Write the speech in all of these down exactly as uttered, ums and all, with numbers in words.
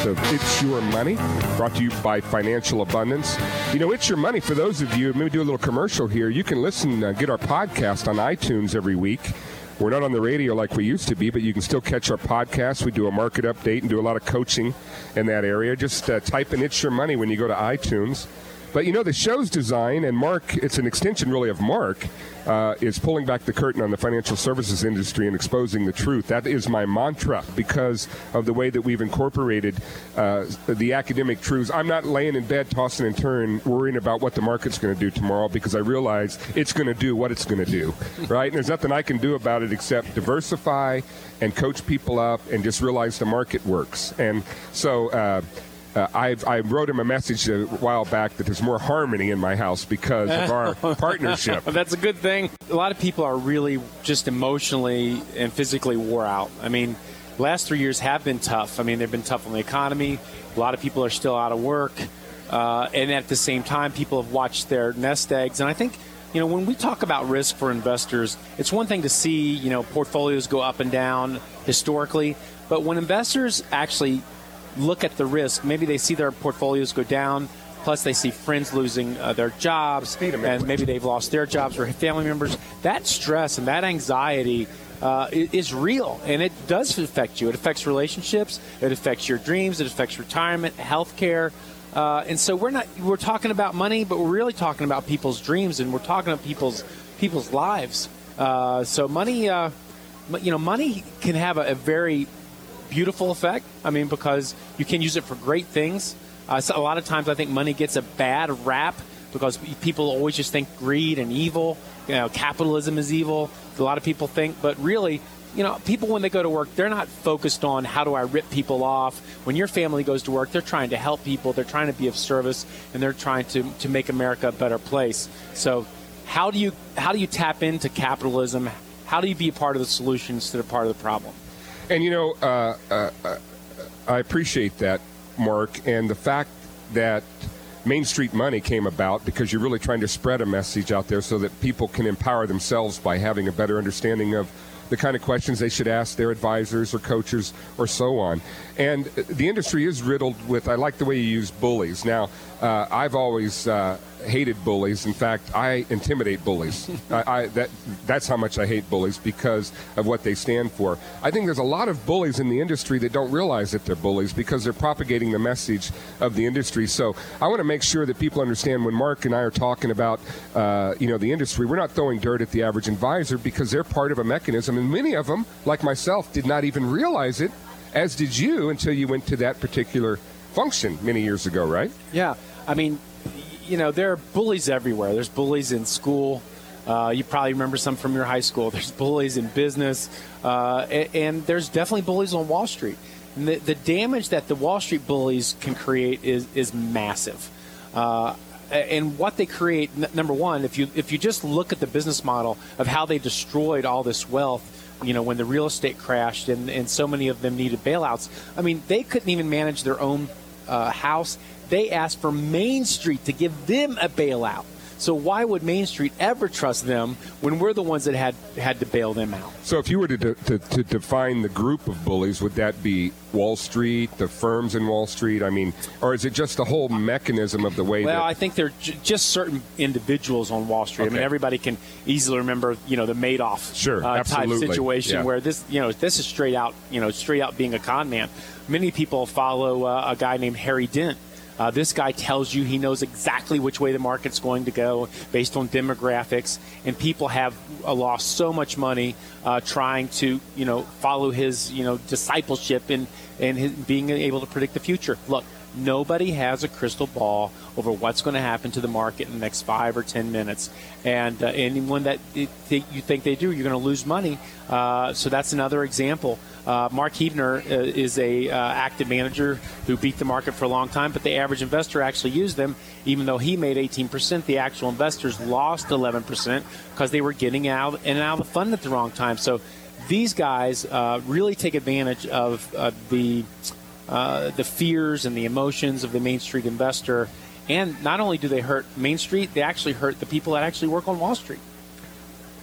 of It's Your Money, brought to you by Financial Abundance. You know, It's Your Money, for those of you, maybe do a little commercial here, you can listen, uh, get our podcast on iTunes every week. We're not on the radio like we used to be, but you can still catch our podcast. We do a market update and do a lot of coaching in that area. Just uh, type in It's Your Money when you go to iTunes. But, you know, the show's design, and Mark, it's an extension really of Mark, uh, is pulling back the curtain on the financial services industry and exposing the truth. That is my mantra because of the way that we've incorporated uh, the academic truths. I'm not laying in bed, tossing and turning, worrying about what the market's going to do tomorrow because I realize it's going to do what it's going to do, right? And there's nothing I can do about it except diversify and coach people up and just realize the market works. And so... Uh, Uh, I've, I wrote him a message a while back that there's more harmony in my house because of our partnership. That's a good thing. A lot of people are really just emotionally and physically wore out. I mean, last three years have been tough. I mean, they've been tough on the economy. A lot of people are still out of work. Uh, and at the same time, people have watched their nest eggs. And I think, you know, when we talk about risk for investors, it's one thing to see, you know, portfolios go up and down historically. But when investors actually look at the risk, maybe they see their portfolios go down, plus they see friends losing uh, their jobs, and maybe they've lost their jobs or family members. That stress and that anxiety uh, is real, and it does affect you. It affects relationships, it affects your dreams, it affects retirement, health care. Uh, and so we're not we're talking about money, but we're really talking about people's dreams, and we're talking about people's people's lives. Uh, so money, uh, you know, money can have a, a very beautiful effect. I mean, because you can use it for great things. Uh, so a lot of times I think money gets a bad rap because people always just think greed and evil. You know, capitalism is evil. A lot of people think, but really, you know, people when they go to work, they're not focused on how do I rip people off. When your family goes to work, they're trying to help people. They're trying to be of service, and they're trying to, to make America a better place. So how do you how do you tap into capitalism? How do you be a part of the solution instead of part of the problem? And, you know, uh, uh, uh, I appreciate that, Mark, and the fact that Main Street Money came about because you're really trying to spread a message out there so that people can empower themselves by having a better understanding of the kind of questions they should ask their advisors or coaches or so on. And the industry is riddled with, I like the way you use bullies. Now, uh, I've always uh, hated bullies. In fact, I intimidate bullies. I, I, that, that's how much I hate bullies because of what they stand for. I think there's a lot of bullies in the industry that don't realize that they're bullies because they're propagating the message of the industry. So I want to make sure that people understand when Mark and I are talking about, uh, you know, the industry, we're not throwing dirt at the average advisor because they're part of a mechanism. And many of them, like myself, did not even realize it, as did you, until you went to that particular function many years ago, right? Yeah. I mean, you know, there are bullies everywhere. There's bullies in school. Uh, you probably remember some from your high school. There's bullies in business. Uh, and, and there's definitely bullies on Wall Street. And the, the damage that the Wall Street bullies can create is, is massive. Uh, and what they create, n- number one, if you if you just look at the business model of how they destroyed all this wealth, you know, when the real estate crashed and, and so many of them needed bailouts. I mean, they couldn't even manage their own uh, house. They asked for Main Street to give them a bailout. So why would Main Street ever trust them when we're the ones that had had to bail them out? So if you were to, to, to define the group of bullies, would that be Wall Street, the firms in Wall Street? I mean, or is it just the whole mechanism of the way well, that... Well, I think they're j- just certain individuals on Wall Street. Okay. I mean, everybody can easily remember, you know, the Madoff sure, uh, type situation yeah. where this, you know, this is straight out, you know, straight out being a con man. Many people follow uh, a guy named Harry Dent. Uh, this guy tells you he knows exactly which way the market's going to go based on demographics, and people have uh, lost so much money uh, trying to, you know, follow his, you know, discipleship and and his, being able to predict the future. Look, nobody has a crystal ball over what's going to happen to the market in the next five or ten minutes, and uh, anyone that it, th- you think they do, you're going to lose money. Uh, so that's another example. Uh, Mark Huebner uh, is a uh, active manager who beat the market for a long time, but the average investor actually used them. Even though he made eighteen percent, the actual investors lost eleven percent because they were getting out and out of the fund at the wrong time. So these guys uh, really take advantage of uh, the uh, the fears and the emotions of the Main Street investor. And not only do they hurt Main Street, they actually hurt the people that actually work on Wall Street.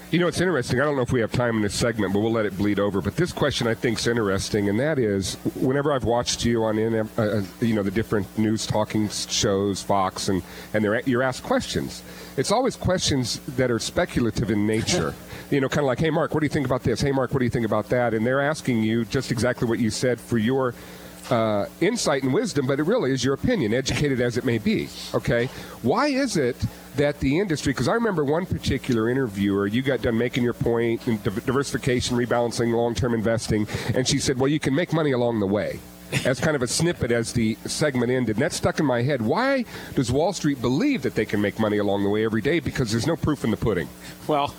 You know, it's interesting. I don't know if we have time in this segment, but we'll let it bleed over. But this question I think is interesting, and that is, whenever I've watched you on, in, uh, you know, the different news talking shows, Fox, and and they're, you're asked questions. It's always questions that are speculative in nature. You know, kind of like, hey, Mark, what do you think about this? Hey, Mark, what do you think about that? And they're asking you just exactly what you said for your uh, insight and wisdom, but it really is your opinion, educated as it may be. Okay, why is it that the industry, because I remember one particular interviewer, you got done making your point in diversification, rebalancing, long-term investing, and she said, well, you can make money along the way, as kind of a snippet as the segment ended. And that stuck in my head. Why does Wall Street believe that they can make money along the way every day? Because there's no proof in the pudding. Well,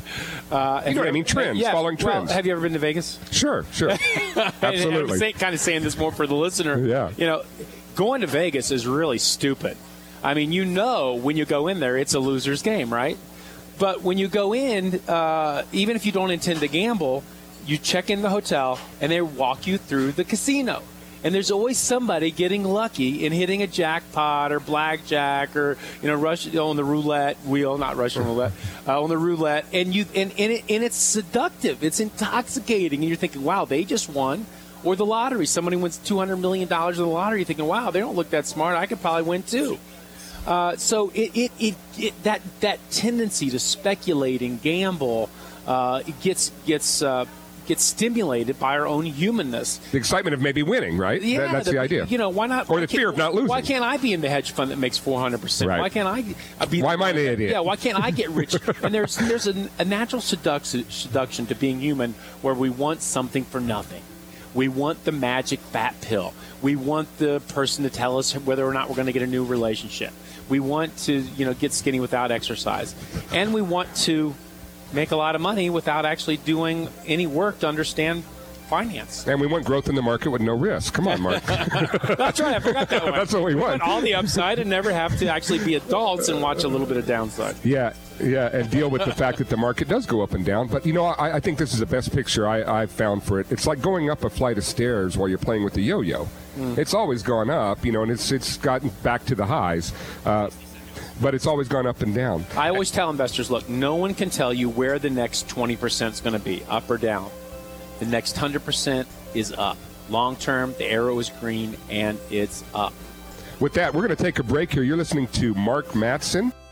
uh, you know what I mean? Trends, yeah, following trends. Well, have you ever been to Vegas? Sure, sure. Absolutely. I'm say, kind of saying this more for the listener. Yeah. You know, going to Vegas is really stupid. I mean, you know when you go in there, it's a loser's game, right? But when you go in, uh, even if you don't intend to gamble, you check in the hotel, and they walk you through the casino. And there's always somebody getting lucky and hitting a jackpot or blackjack or, you know, Russian, on the roulette wheel, not Russian roulette, uh, on the roulette. And you and, and, it, and it's seductive. It's intoxicating. And you're thinking, wow, they just won. Or the lottery. Somebody wins two hundred million dollars in the lottery. You're thinking, wow, they don't look that smart. I could probably win too. Uh, so it, it, it, it that that tendency to speculate and gamble uh, it gets gets uh, gets stimulated by our own humanness. The excitement of maybe winning, right? Yeah, that, that's the, the idea. You know, why not? Or why the fear of not losing. Why can't I be in the hedge fund that makes four hundred percent? Right. Why can't I? I be why am I the idiot? Yeah, why can't I get rich? And there's there's a, a natural seduction, seduction to being human where we want something for nothing. We want the magic fat pill. We want the person to tell us whether or not we're going to get a new relationship. We want to, you know, get skinny without exercise. And we want to make a lot of money without actually doing any work to understand finance. And we want growth in the market with no risk. Come on, Mark. That's right. I forgot that one. That's what we, we want. want. All the upside and never have to actually be adults and watch a little bit of downside. Yeah, yeah, and deal with the fact that the market does go up and down. But, you know, I, I think this is the best picture I, I've found for it. It's like going up a flight of stairs while you're playing with the yo-yo. Mm. It's always gone up, you know, and it's it's gotten back to the highs. Uh, but it's always gone up and down. I always tell investors, look, no one can tell you where the next twenty percent is going to be, up or down. The next one hundred percent is up. Long term, the arrow is green, and it's up. With that, we're going to take a break here. You're listening to Mark Matson.